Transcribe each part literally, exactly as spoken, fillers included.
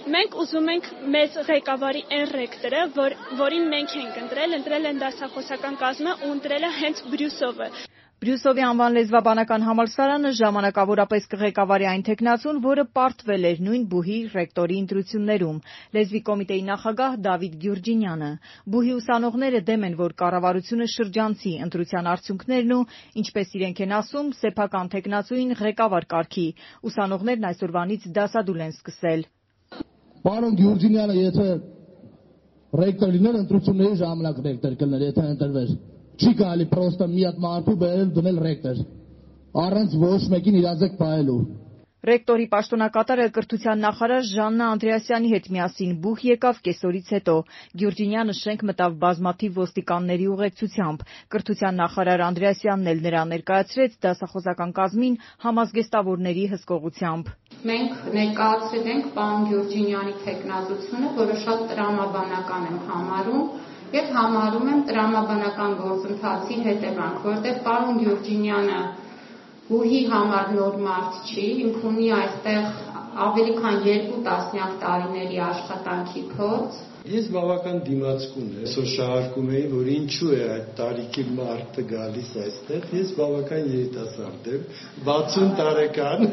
Մենք ուզում ենք մեծ ղեկավարի այն ռեկտորը, որ, որին մենք ենք ընտրել, ընտրել են դասախոսական կազմը ու ընտրել է հենց Բրյուսովը։ Բրյուսովի անվան լեզվաբանական համալսարանը ժամանակավորապես կղեկավարի այն թեկնածուն, որը պարտվել էր նույն բուհի ռեկտորի ընտրություններում, լեզվի կոմիտեի նախագահ Դավիթ Գյուրջինյանը։ Բուհի ուսանողները դեմ են, որ կառավարությունը շրջանցի ընտրության արդյունքներն ու, ինչպես իրենք են ասում, սեփական թեկնածուին ղեկավար կարգի։ Ուսանողներն այսօրվանից դասադուլ են սկսել։ Պարոն Գյուրջինյանը, եթե ռեկտոր լիներ, ընտրությունների ժամանակ ռեկտոր կլներ, եթե ընտրվեր։ Չի կարելի պրոստը մի հատ մարդու բերել դնել ռեկտոր, առանց ոչ մեկին իրազեկ պահելու։ Ռեկտորի պաշտոնակատարը կրթության նախարար Ժաննա Անդրեասյանի հետ միասին բուհ եկավ կեսօրից հետո։ Գյուրջինյանը շենք մտավ բազմաթիվ ոստիկանների ուղեկցությամբ։ Կրթության նախարար Անդրեասյանն էլ նրան ներկայացրեց դասախոսական կազմին համազգեստավորների հսկողությամբ։ Մենք ներկայացրել ենք պարոն Գյուրջինյանի թեկնածությունը, որը շատ տրամաբանական եմ համարում եւ համարում եմ տրամաբանական գործընթացի հետևանք, որտեղ պարոն Գյուրջինյանը բուհի համար նոր մարդ չի, ինքը ունի այստեղ ավելի քան երկու տասնյակ տարիների աշխատանքի փորձ։ Ես բավական դիմացկուն եմ, այսօր շարքում էի, որ ինչու է այդ տարիքի մարդը գալիս այստեղ, ես բավական երիտասարդ եմ, վաթսուն տարեկան,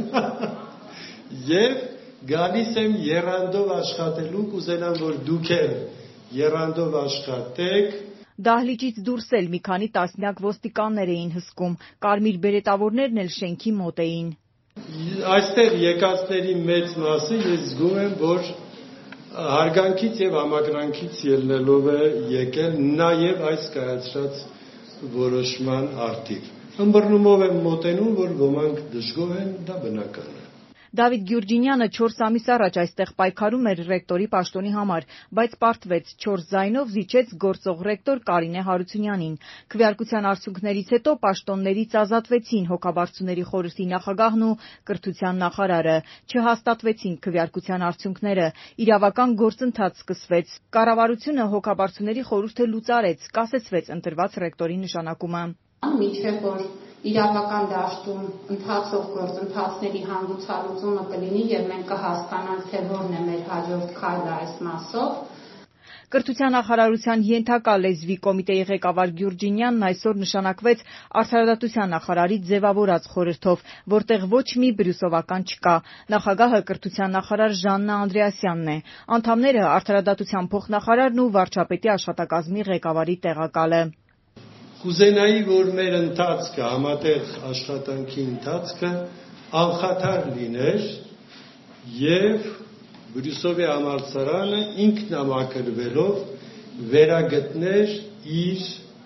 եւ գալիս եմ եռանդով աշխատելու, կուզենամ, որ դուք էլ եռանդով աշխատեք։ Դահլիճից դուրս էլ մի քանի տասնյակ ոստիկաններ էին հսկում, կարմիր բերետավորներն էլ շենքի մոտ էին։ Այստեղ եկածների մեծ մասը ես զգում եմ, որ հարգանքից եւ համակրանքից ելնելով է եկել նաեւ այս կայացրած որոշման արդիվ։ Ըմբռնումով եմ մոտենում, որ ոմանք դժգոհ են, դա բնական է։ Դավիթ Գյուրջինյանը չորս ամիս առաջ այստեղ պայքարում էր ռեկտորի պաշտոնի համար, բայց պարտվեց, չորս ձայնով զիջեց գործող ռեկտոր Կարինե Հարությունյանին։ Քվեարկության արդյունքներից հետո պաշտոններից ազատվեցին հոգաբարձուների խորհրդի նախագահն ու կրթության նախարարը։ Չհաստատվեցին քվեարկության արդյունքները։ Իրավական գործընթաց սկսվեց։ Կառավարությունը հոգաբարձուների խորհուրդը լուծարեց, կասեցվեց ընտրված ռեկտորի նշանակումը։ Մինչև որ իրավական դաշտում ընթացող գործընթացների հանգուցալուծումը կլինի եւ մենք կհասկանանք, թե որն է մեր հաջորդ քայլը այս մասով։ Կրթության նախարարության ենթակա լեզվի կոմիտեի ղեկավար Գյուրջինյանն այսօր նշանակվեց արդարադատության նախարարի ձևավորած խորհրդով, որտեղ ոչ մի բրյուսովական չկա։ Նախագահը կրթության նախարար Ժաննա Անդրեասյանն է։ Անդամները արդարադատության փոխնախարարն ու վարչապետի աշխատակազմի ղեկավարի տեղակալը։ Կուզենայի, որ մեր ընթացքը, համատեղ աշխատանքի ընթացքը անխաթար լիներ եւ Բրյուսովի համալսարանը ինքնամաքրվելով վերագտներ իր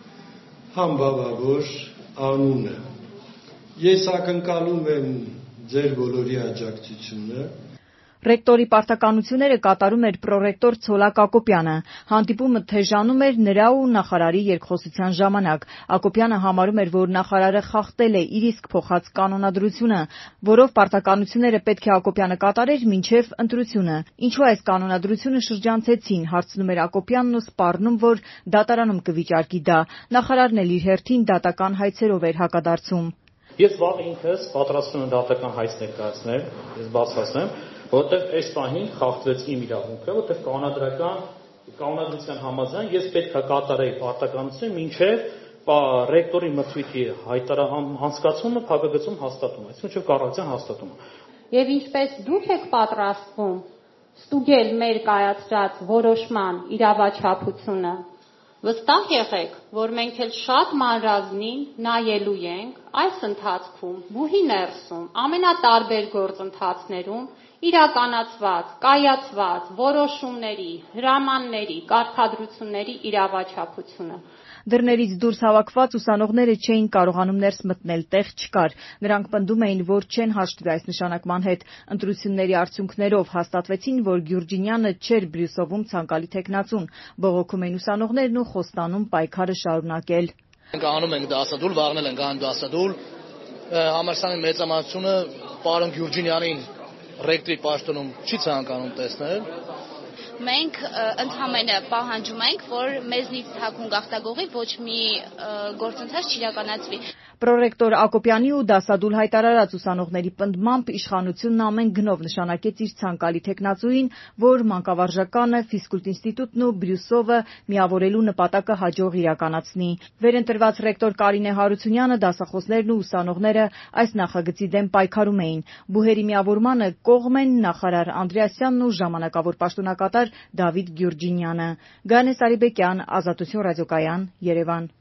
համբավավոր անունը։ Ես ակնկալում եմ ձեր բոլորի աջակցությունը։ Ռեկտորի պարտականությունները կատարում էր պրոռեկտոր Ցոլակ Ակոպյանը։ Հանդիպումը թեժանում էր նրա ու նախարարի երկխոսության ժամանակ։ Ակոպյանը համարում էր, որ նախարարը խախտել է իր իսկ փոխած կանոնադրությունը, որով պարտականությունները պետք է Ակոպյանը կատարեր մինչև ընտրությունը։ Ինչու այս կանոնադրությունը շրջանցեցին, հարցնում էր Ակոպյանն ու սպառնում, որ դատարանում կվիճարկի դա։ Նախարարն էլ իր հերթին դատական հայցերով էր հակադարձում։ Ես վաղ ինքս պատրաստվում եմ դատական հայց ներկայացնել, ես բացասեմ, որտեղ այս պահին խախտվեց իմ իրավունքը, որտեղ կանոնադրական կանոնադրության համաձայն ես պետք է կատարեի պարտականությունը մինչև ռեկտորի մրցույթի հանձնացումը փակագծում հաստատումը, այսինքն մինչև կառավարության հաստատումը։ Եվ ինչպես դուք եք պատրաստվում ստուգել մեր կայացրած որոշման իրավաչափությունը, վստահ եղեք, որ մենք էլ շատ մանրազնին նայելու ենք այս ընթացքում, բուհի ներսում, ամենատարբեր գործընթացներում իրականացված, կայացված որոշումների, հրամանների, կարգադրությունների իրավաչափությունը։ Դռներից դուրս հավաքված ուսանողները չէին կարողանում ներս մտնել, տեղ չկար։ Նրանք պնդում էին, որ չեն հաշտվի այս նշանակման հետ։ Ընտրությունների արդյունքներով հաստատվեցին, որ Գյուրջինյանը չէր Բրյուսովում ցանկալի թեկնածուն։ Բողոքում են ուսանողներն ու խոստանում պայքարը շարունակել։ Մենք անում ենք դասադուլ, վաղնել ենք անում դասադուլ։ Համալսարանի մեծամասնությունը պարոն Գյուրջինյանին ռեկտորի պաշտոնում չի ցանկանում տեսնել։ Մենք ընդհանրապես պահանջում ենք, որ մեզնից թաքուն գաղտագողի ոչ մի գործընթաց չիրականացվի։ Պրոռեկտոր Ակոպյանի ու դասադուլ հայտարարած ուսանողների պնդմամբ իշխանությունն ամեն գնով նշանակեց իր ցանկալի թեկնածուին, որ մանկավարժականը, ֆիզկուլտ ինստիտուտն ու Բրյուսովը միավորելու նպատակը հաջող իրականացնի։ Վերընտրված ռեկտոր Կարինե Հարությունյանը, դասախոսներն ու ուսանողները այս նախագծի դեմ պայքարում էին։ Բուհերի միավորմանը կողմ են նախարար Անդրեասյանն ու ժամանակավոր պաշտոնակատար Դավիթ Գյուրջինյանը։ Գայանե Սարիբեկյան, Ազատություն ռադիոկայան, Երևան։